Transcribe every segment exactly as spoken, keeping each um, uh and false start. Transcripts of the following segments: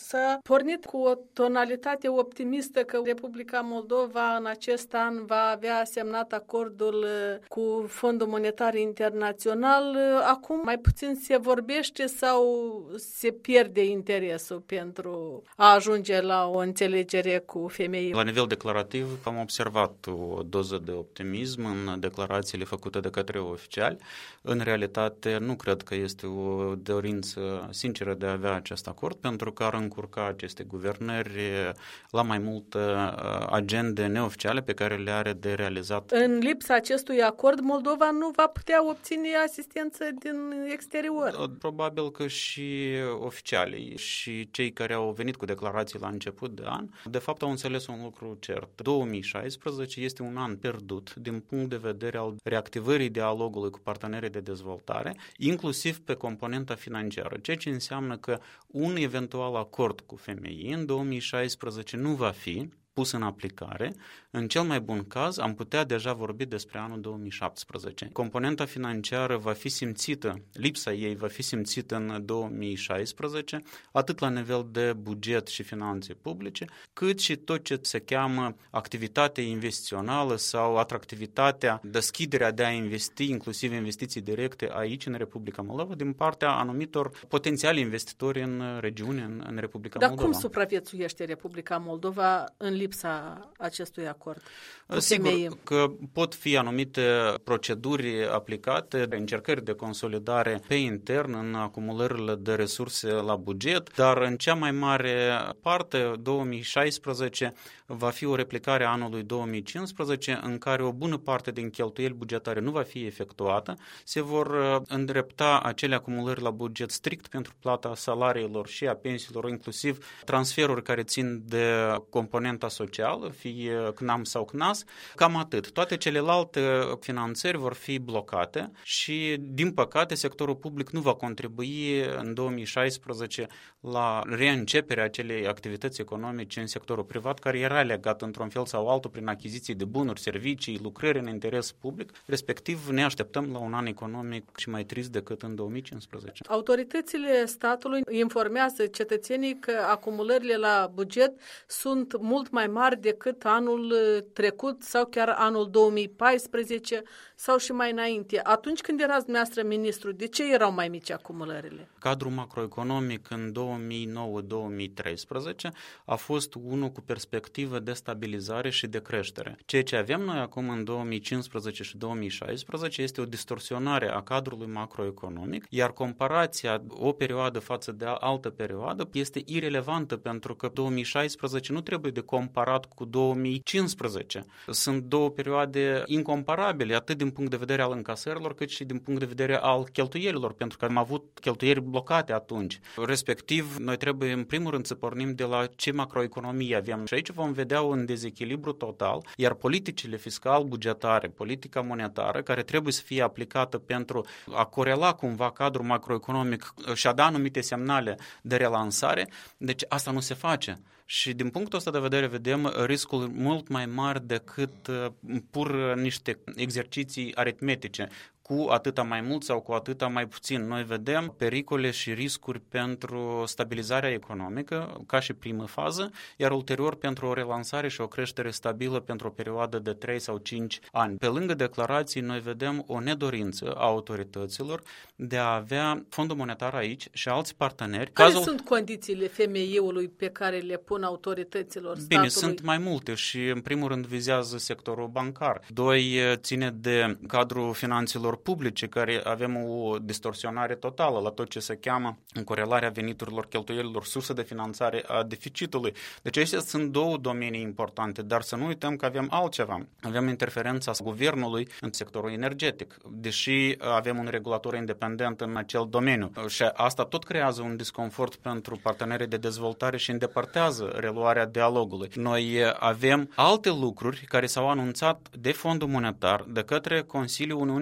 s-a pornit cu o tonalitate optimistă că Republica Moldova în acest an va avea semnat acordul cu Fondul Monetar Internațional. Acum mai puțin se vorbește sau se pierde interesul pentru a ajunge la o înțelegere cu femeii? La nivel declarativ am observat o doză de optimism în declarațiile făcute de către oficiali. În realitate nu cred că este o dorință sinceră de a avea acest acord, pentru că ar încurca aceste guvernări la mai multe agende neoficiale pe care le are de realizat. În lipsa acestui acord, Moldova nu va putea obține asistență din exterior. Probabil că și oficialii și cei care au venit cu declarații la început de an, de fapt au înțeles un lucru cert. două mii șaisprezece este un an pierdut din punct de vedere al reactivării dialogului cu partenerii de dezvoltare, inclusiv pe componenta financiară, ceea ce înseamnă că un eventual acord cu F M I în două mii șaisprezece nu va fi pus în aplicare. În cel mai bun caz, am putea deja vorbi despre anul două mii șaptesprezece. Componenta financiară va fi simțită, lipsa ei va fi simțită în două mii șaisprezece, atât la nivel de buget și finanțe publice, cât și tot ce se cheamă activitatea investițională sau atractivitatea, deschiderea de a investi, inclusiv investiții directe aici, în Republica Moldova, din partea anumitor potențiali investitori în regiune, în, în Republica Dar Moldova. Dar cum supraviețuiește Republica Moldova în lipsa acestui acord? Sigur că pot fi anumite proceduri aplicate, încercări de consolidare pe intern în acumulările de resurse la buget, dar în cea mai mare parte, două mii șaisprezece va fi o replicare a anului două mii cincisprezece, în care o bună parte din cheltuieli bugetare nu va fi efectuată, se vor îndrepta acele acumulări la buget strict pentru plata salariilor și a pensiilor, inclusiv transferuri care țin de componenta socială, fie C N A M sau C N A S. Cam atât. Toate celelalte finanțări vor fi blocate și, din păcate, sectorul public nu va contribui în două mii șaisprezece la reînceperea acelei activități economice în sectorul privat, care era legat într-un fel sau altul prin achiziții de bunuri, servicii, lucrări în interes public. Respectiv, ne așteptăm la un an economic și mai trist decât în două mii cincisprezece. Autoritățile statului informează cetățenii că acumulările la buget sunt mult mai mari decât anul trecut sau chiar anul două mii paisprezece sau și mai înainte. Atunci când erați dumneavoastră ministru, de ce erau mai mici acumulările? Cadrul macroeconomic în două mii nouă două mii treisprezece a fost unul cu perspectivă de stabilizare și de creștere. Ceea ce avem noi acum în două mii cincisprezece și două mii șaisprezece este o distorsionare a cadrului macroeconomic, iar comparația o perioadă față de altă perioadă este irelevantă, pentru că două mii șaisprezece nu trebuie de comparat cu două mii cincisprezece. Sunt două perioade incomparabile, atât din punct de vedere al încasărilor, cât și din punct de vedere al cheltuielilor, pentru că am avut cheltuieli blocate atunci. Respectiv, noi trebuie în primul rând să pornim de la ce macroeconomie avem. Și aici vom vedea un dezechilibru total, iar politicile fiscal-bugetare, politica monetară, care trebuie să fie aplicată pentru a corela cumva cadrul macroeconomic și a da anumite semnale de relansare, deci asta nu se face. Și din punctul ăsta de vedere vedem riscul mult mai mari decât pur niște exerciții aritmetice, cu atâta mai mult sau cu atâta mai puțin. Noi vedem pericole și riscuri pentru stabilizarea economică ca și primă fază, iar ulterior pentru o relansare și o creștere stabilă pentru o perioadă de trei sau cinci ani. Pe lângă declarații, noi vedem o nedorință a autorităților de a avea Fondul Monetar aici și alți parteneri. Care Cazul... sunt condițiile F M I-ului pe care le pun autorităților statului? Bine, sunt mai multe și în primul rând vizează sectorul bancar. Doi, ține de cadrul finanțelor publice, care avem o distorsionare totală la tot ce se cheamă în corelarea veniturilor, cheltuielilor, sursă de finanțare a deficitului. Deci acestea sunt două domenii importante, dar să nu uităm că avem altceva. Avem interferența guvernului în sectorul energetic, deși avem un regulator independent în acel domeniu. Și asta tot creează un disconfort pentru partenerii de dezvoltare și îndepărtează reluarea dialogului. Noi avem alte lucruri care s-au anunțat de Fondul Monetar, de către Consiliul Uniunii Europene,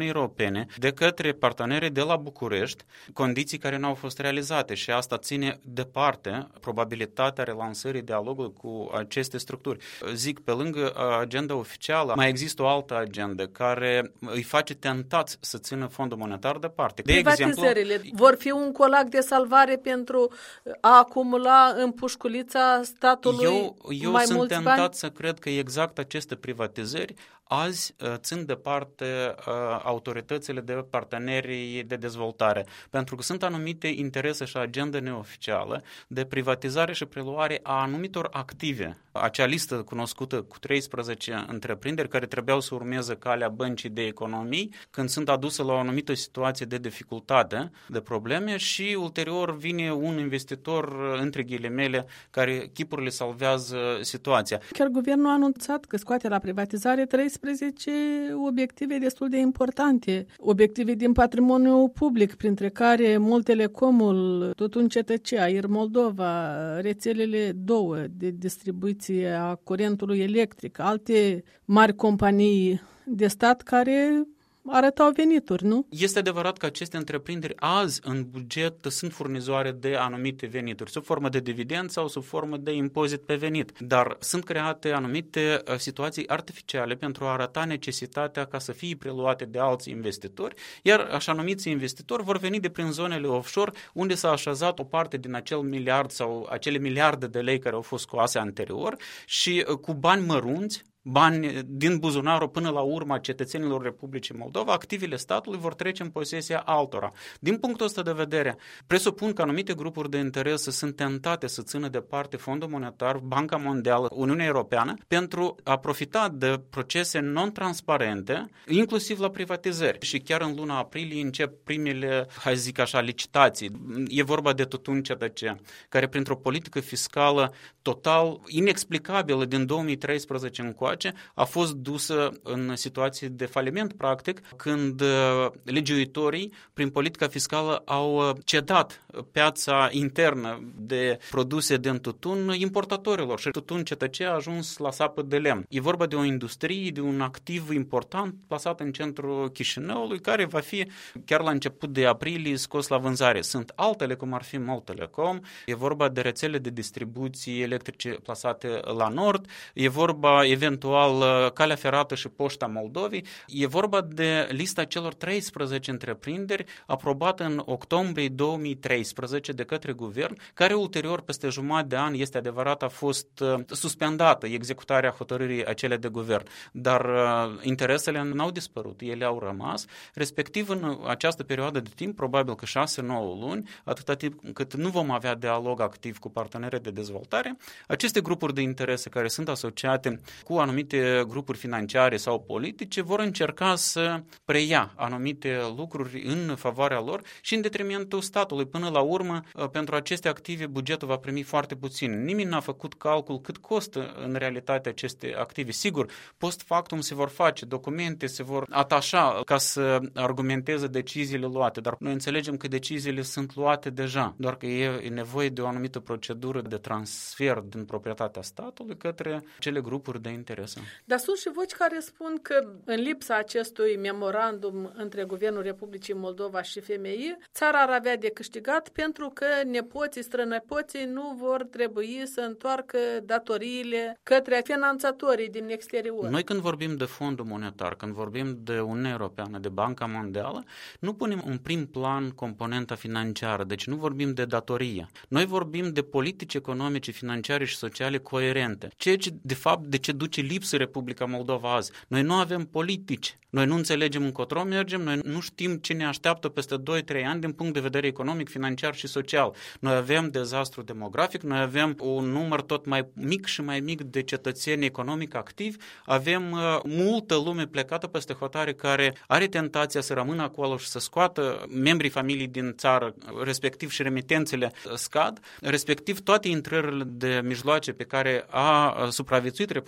europene de către partenerii de la București, condiții care nu au fost realizate și asta ține departe probabilitatea relansării dialogului cu aceste structuri. Zic, pe lângă agenda oficială, mai există o altă agendă care îi face tentați să țină Fondul Monetar departe. De Privatizările exemplu, vor fi un colac de salvare pentru a acumula în pușculița statului eu, eu mai sunt mulți tentat bani? să cred că exact aceste privatizări azi țin departe autoritățile de partenerii de dezvoltare, pentru că sunt anumite interese și agenda neoficială de privatizare și preluare a anumitor active. Acea listă cunoscută cu treisprezece întreprinderi care trebuiau să urmeze calea băncii de economii când sunt aduse la o anumită situație de dificultate, de probleme și ulterior vine un investitor, între ghilimele, care chipurile salvează situația. Chiar guvernul a anunțat că scoate la privatizare treisprezece obiective destul de importante, obiective din patrimoniul public, printre care Moltelecomul, Tutun C T C, Air Moldova, rețelele două de distribuție a curentului electric, alte mari companii de stat care arătau venituri, nu? Este adevărat că aceste întreprinderi azi în buget sunt furnizoare de anumite venituri, sub formă de dividend sau sub formă de impozit pe venit, dar sunt create anumite situații artificiale pentru a arăta necesitatea ca să fie preluate de alți investitori, iar așa numiți investitori vor veni de prin zonele offshore unde s-a așezat o parte din acel miliard sau acele miliarde de lei care au fost scoase anterior și cu bani mărunți, bani din buzunarul până la urma cetățenilor Republicii Moldova, activele statului vor trece în posesia altora. Din punctul ăsta de vedere, presupun că anumite grupuri de interes sunt tentate să țină departe Fondul Monetar, Banca Mondială, Uniunea Europeană, pentru a profita de procese non-transparente, inclusiv la privatizări. Și chiar în luna aprilie încep primele, hai să zic așa, licitații. E vorba de Tutun C T C, care printr-o politică fiscală total inexplicabilă din două mii treisprezece încoace a fost dusă în situații de faliment, practic, când legiuitorii, prin politica fiscală, au cedat piața internă de produse din tutun importatorilor și Tutun C T C a ajuns la sapă de lemn. E vorba de o industrie, de un activ important plasat în centrul Chișinăului, care va fi chiar la început de aprilie scos la vânzare. Sunt altele, cum ar fi Moltelecom, e vorba de rețele de distribuție electrice plasate la nord, e vorba eventual Calea Ferată și Poșta Moldovei. E vorba de lista celor treisprezece întreprinderi aprobată în octombrie două mii treisprezece de către guvern, care ulterior, peste jumătate de an, este adevărat, a fost suspendată executarea hotărârii acelea de guvern. Dar interesele n-au dispărut, ele au rămas, respectiv în această perioadă de timp, probabil că șase nouă luni, atâta timp cât nu vom avea dialog activ cu partenerii de dezvoltare, aceste grupuri de interese care sunt asociate cu anumite grupuri financiare sau politice vor încerca să preia anumite lucruri în favoarea lor și în detrimentul statului. Până la urmă, pentru aceste active, bugetul va primi foarte puțin. Nimeni n-a făcut calcul cât costă în realitate aceste active. Sigur, post factum se vor face documente, se vor atașa ca să argumenteze deciziile luate, dar noi înțelegem că deciziile sunt luate deja, doar că e nevoie de o anumită procedură de transfer din proprietatea statului către cele grupuri de interese. Dar sunt și voci care spun că în lipsa acestui memorandum între Guvernul Republicii Moldova și F M I, țara ar avea de câștigat pentru că nepoții, strănepoții nu vor trebui să întoarcă datoriile către finanțatorii din exterior. Noi când vorbim de Fondul Monetar, când vorbim de Uniunea Europeană, de Banca Mondială, nu punem în prim plan componenta financiară, deci nu vorbim de datorie. Noi vorbim de politici economice, financiare și sociale coerente. Ceea ce, de fapt, de ce duce lipsă Republica Moldova azi. Noi nu avem politici. Noi nu înțelegem încotro mergem, noi nu știm ce ne așteaptă peste doi trei ani din punct de vedere economic, financiar și social. Noi avem dezastru demografic, noi avem un număr tot mai mic și mai mic de cetățeni economic activi, avem uh, multă lume plecată peste hotare care are tentația să rămână acolo și să scoată membrii familiei din țară, respectiv și remitențele scad, respectiv toate intrările de mijloace pe care a supraviețuit Republica Moldova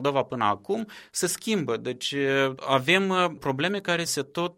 Moldova până acum se schimbă. Deci avem probleme care se tot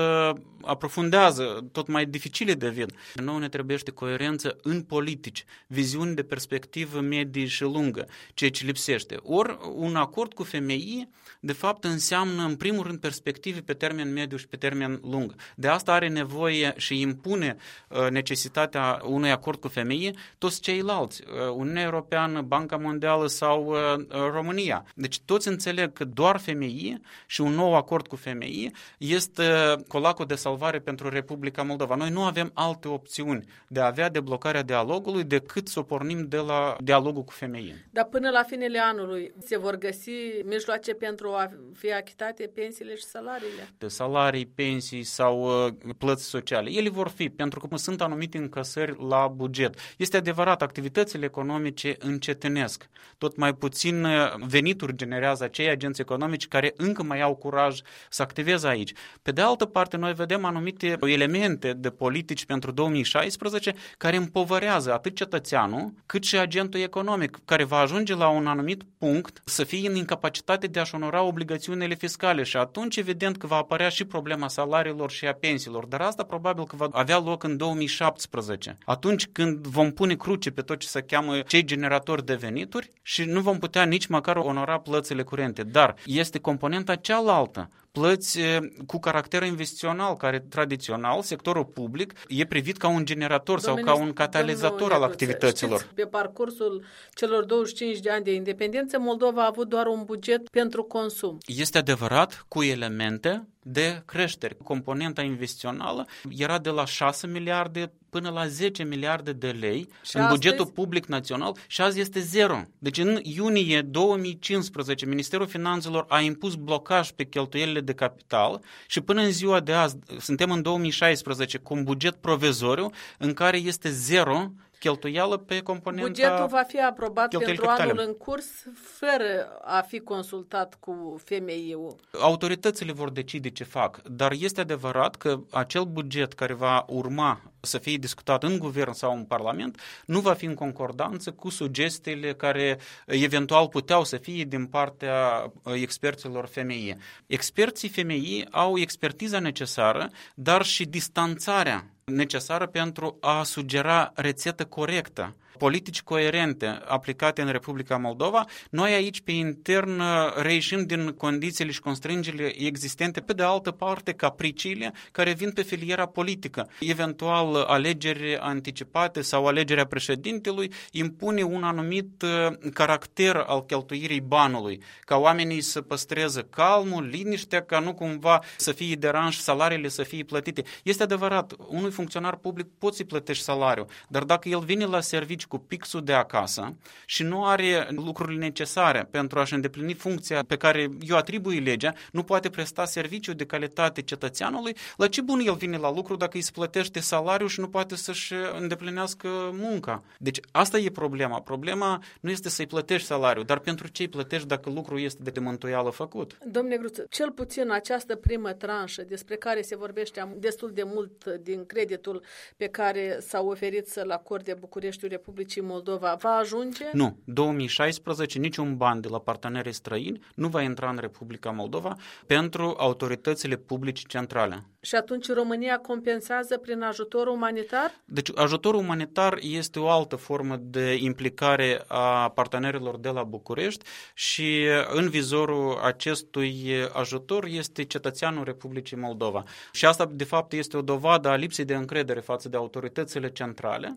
aprofundează, tot mai dificile devin. Nouă ne trebuiește coerență în politici, viziuni de perspectivă medie și lungă, ceea ce lipsește. Ori un acord cu femeii, de fapt, înseamnă, în primul rând, perspective pe termen mediu și pe termen lung. De asta are nevoie și impune necesitatea unui acord cu femeii toți ceilalți, Uniunea Europeană, Banca Mondială sau România. Deci toți înțeleg că doar femeii și un nou acord cu femeii este colacul de salvare pentru Republica Moldova. Noi nu avem alte opțiuni de a avea deblocarea dialogului decât să o pornim de la dialogul cu femeii. Dar până la finele anului se vor găsi mijloace pentru a fi achitate pensiile și salariile? De salarii, pensii sau uh, plăți sociale. Ele vor fi, pentru că sunt anumite încasări la buget. Este adevărat, activitățile economice încetinesc. Tot mai puțin venituri generează acei agenți economici care încă mai au curaj să activeze aici. Pe de altă parte, noi vedem anumite elemente de politici pentru două mii șaisprezece care împovărează atât cetățeanul cât și agentul economic, care va ajunge la un anumit punct să fie în incapacitate de a-și onora obligațiunile fiscale și atunci evident că va apărea și problema salariilor și a pensiilor, dar asta probabil că va avea loc în două mii șaptesprezece, atunci când vom pune cruce pe tot ce se cheamă cei generatori de venituri și nu vom putea nici măcar onora plățile curente. Dar este componenta cealaltă, plăți cu caracter investițional, care tradițional, sectorul public, e privit ca un generator sau ca un catalizator al activităților. Știți, pe parcursul celor douăzeci și cinci de ani de independență, Moldova a avut doar un buget pentru consum. Este adevărat, cu elemente de creștere. Componenta investițională era de la șase miliarde până la zece miliarde de lei și în astăzi bugetul public național și azi este zero. Deci în iunie două mii cincisprezece Ministerul Finanțelor a impus blocaj pe cheltuielile de capital și până în ziua de azi suntem în două mii șaisprezece cu un buget provizoriu în care este zero cheltuială pe componenta. Bugetul va fi aprobat pentru capitale. Anul în curs fără a fi consultat cu F M I-ul. Autoritățile vor decide ce fac, dar este adevărat că acel buget care va urma să fie discutat în guvern sau în parlament nu va fi în concordanță cu sugestiile care eventual puteau să fie din partea experților F M I. Experții F M I au expertiza necesară, dar și distanțarea necesară pentru a sugera rețetă corectă, politici coerente aplicate în Republica Moldova. Noi aici pe intern reieșim din condițiile și constrângerile existente, pe de altă parte capriciile care vin pe filiera politică. Eventual alegeri anticipate sau alegerea președintelui impune un anumit caracter al cheltuirii banului, ca oamenii să păstreze calmul, liniștea, ca nu cumva să fie deranj, salariile să fie plătite. Este adevărat, unui funcționar public poți să-i plătești salariul, dar dacă el vine la serviciu cu pixul de acasă și nu are lucrurile necesare pentru a-și îndeplini funcția pe care i-o atribuie legea, nu poate presta serviciu de calitate cetățeanului, la ce bun el vine la lucru dacă îi se plătește salariul și nu poate să-și îndeplinească munca? Deci asta e problema. Problema nu este să-i plătești salariul, dar pentru ce îi plătești dacă lucrul este de mântuială făcut? Domnule Gruță, cel puțin această primă tranșă despre care se vorbește destul de mult din creditul pe care s-a oferit să-l acorde Bucureștiul Republicii Moldova va ajunge? Nu. două mii șaisprezece niciun ban de la partenerii străini nu va intra în Republica Moldova pentru autoritățile publice centrale. Și atunci România compensează prin ajutor umanitar? Deci ajutorul umanitar este o altă formă de implicare a partenerilor de la București și în vizorul acestui ajutor este cetățeanul Republicii Moldova. Și asta de fapt este o dovadă a lipsei de încredere față de autoritățile centrale.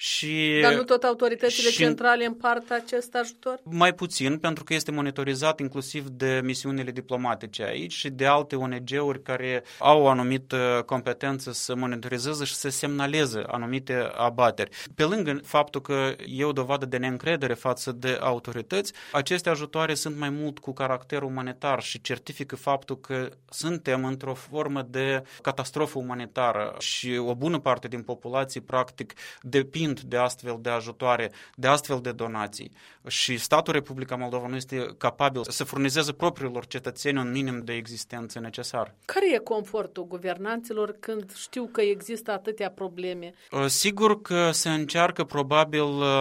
Și Dar nu tot autoritățile și centrale împart acest ajutor? Mai puțin, pentru că este monitorizat inclusiv de misiunile diplomatice aici și de alte O N G-uri care au o anumită competență să monitorizeze și să semnaleze anumite abateri. Pe lângă faptul că e o dovadă de neîncredere față de autorități, aceste ajutoare sunt mai mult cu caracter umanitar și certifică faptul că suntem într-o formă de catastrofă umanitară și o bună parte din populație practic depind de astfel de ajutoare, de astfel de donații și statul Republica Moldova nu este capabil să furnizeze propriilor cetățeni un minim de existență necesar. Care e confortul guvernanților când știu că există atâtea probleme? Sigur că se încearcă probabil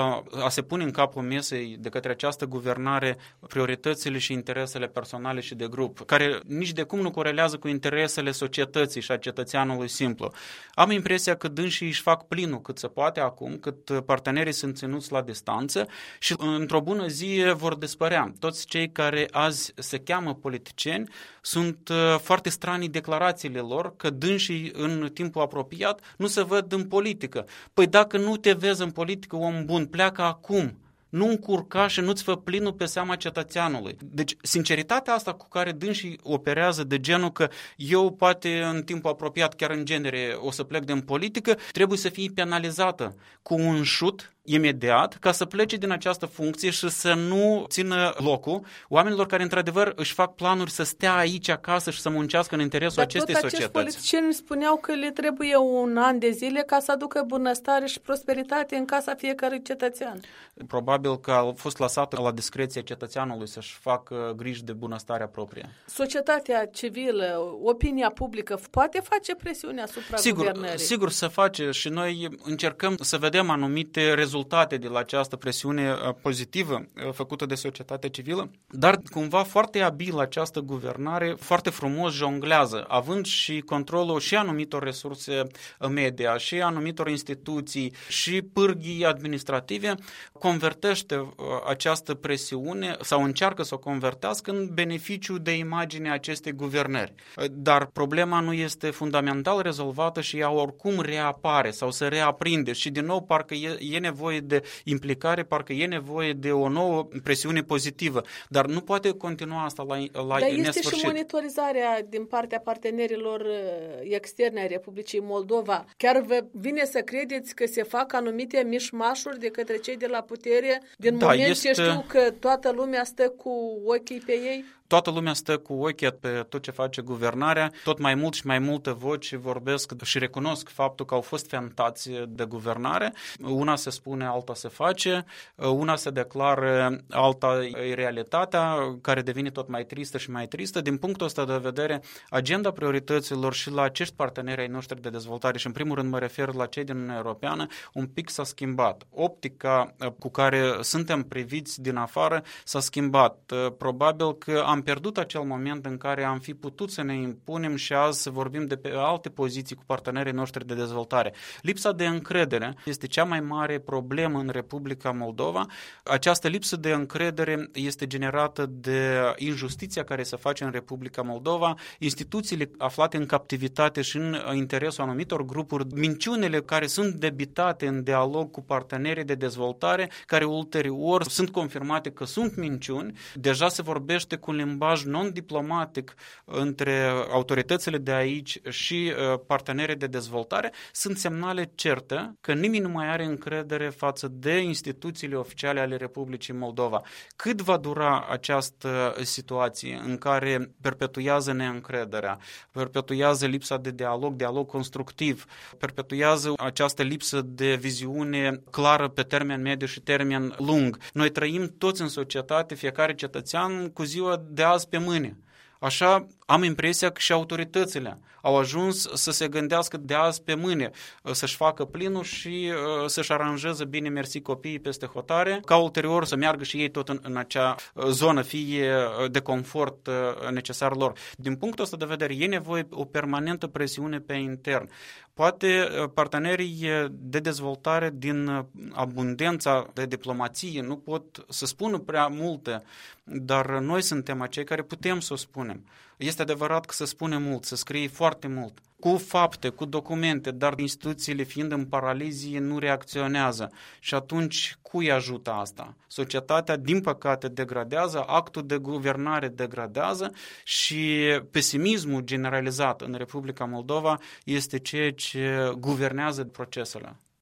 a se pune în capul mesei de către această guvernare prioritățile și interesele personale și de grup, care nici de cum nu corelează cu interesele societății și a cetățeanului simplu. Am impresia că dânsii își fac plinul cât se poate acum, cât partenerii sunt ținuți la distanță și într-o bună zi vor dispărea. Toți cei care azi se cheamă politicieni sunt foarte stranii declarațiile lor că dânsii în timpul apropiat nu se văd în politică. Păi dacă nu te vezi în politică, om bun, pleacă acum. Nu încurca și nu-ți fă plinul pe seama cetățeanului. Deci, sinceritatea asta cu care dânsii operează de genul că eu poate în timpul apropiat, chiar în genere, o să plec din politică, trebuie să fie penalizată cu un șut imediat ca să plece din această funcție și să nu țină locul oamenilor care într-adevăr își fac planuri să stea aici acasă și să muncească în interesul Dar acestei tot societăți. Dar acești politicieni spuneau că le trebuie un an de zile ca să aducă bunăstare și prosperitate în casa fiecărui cetățean. Probabil că a fost lăsată la discreția cetățeanului să-și facă griji de bunăstarea proprie. Societatea civilă, opinia publică poate face presiune asupra sigur, guvernării? Sigur se face și noi încercăm să vedem anumite rezultate rezultate de la această presiune pozitivă făcută de societatea civilă, dar cumva foarte abil această guvernare, foarte frumos jonglează, având și controlul și anumitor resurse media, și anumitor instituții, și pârghii administrative, convertește această presiune sau încearcă să o convertească în beneficiu de imagine acestei guvernări. Dar problema nu este fundamental rezolvată și ea oricum reapare sau se reaprinde și din nou parcă e, e nevoie de implicare, parcă e nevoie de o nouă presiune pozitivă, dar nu poate continua asta la, la dar nesfârșit. Dar este și monitorizarea din partea partenerilor externe ai Republicii Moldova. Chiar vă vine să credeți că se fac anumite mișmașuri de către cei de la putere din da, moment este... ce știu că toată lumea stă cu ochii pe ei? Toată lumea stă cu ochii pe tot ce face guvernarea, tot mai mult și mai multe voci vorbesc și recunosc faptul că au fost fentați de guvernare. Una se spune, alta se face, una se declară, alta e realitatea, care devine tot mai tristă și mai tristă. Din punctul ăsta de vedere, agenda priorităților și la acești parteneri ai noștri de dezvoltare, și în primul rând mă refer la cei din Uniunea Europeană, un pic s-a schimbat. Optica cu care suntem priviți din afară s-a schimbat. Probabil că am pierdut acel moment în care am fi putut să ne impunem și azi să vorbim de pe alte poziții cu partenerii noștri de dezvoltare. Lipsa de încredere este cea mai mare problemă în Republica Moldova. Această lipsă de încredere este generată de injustiția care se face în Republica Moldova, instituțiile aflate în captivitate și în interesul anumitor grupuri, minciunele care sunt debitate în dialog cu partenerii de dezvoltare, care ulterior sunt confirmate că sunt minciuni. Deja se vorbește cu un limbaj non-diplomatic între autoritățile de aici și partenerii de dezvoltare, sunt semnale certe că nimeni nu mai are încredere față de instituțiile oficiale ale Republicii Moldova. Cât va dura această situație în care perpetuează neîncrederea, perpetuează lipsa de dialog, dialog constructiv, perpetuează această lipsă de viziune clară pe termen mediu și termen lung? Noi trăim toți în societate, fiecare cetățean cu ziua de azi pe mâine. Așa am impresia că și autoritățile au ajuns să se gândească de azi pe mâine, să-și facă plinul și să-și aranjeze bine mersi copiii peste hotare, ca ulterior să meargă și ei tot în, în acea zonă, fie de confort necesar lor. Din punctul ăsta de vedere, e nevoie o permanentă presiune pe intern. Poate partenerii de dezvoltare din abundența de diplomație nu pot să spună prea multe, dar noi suntem acei care putem să o spunem. Este adevărat că se spune mult, se scrie foarte mult, cu fapte, cu documente, dar instituțiile fiind în paralizie nu reacționează. Și atunci cui ajută asta? Societatea, din păcate, degradează, actul de guvernare degradează și pesimismul generalizat în Republica Moldova este ceea ce guvernează procesele.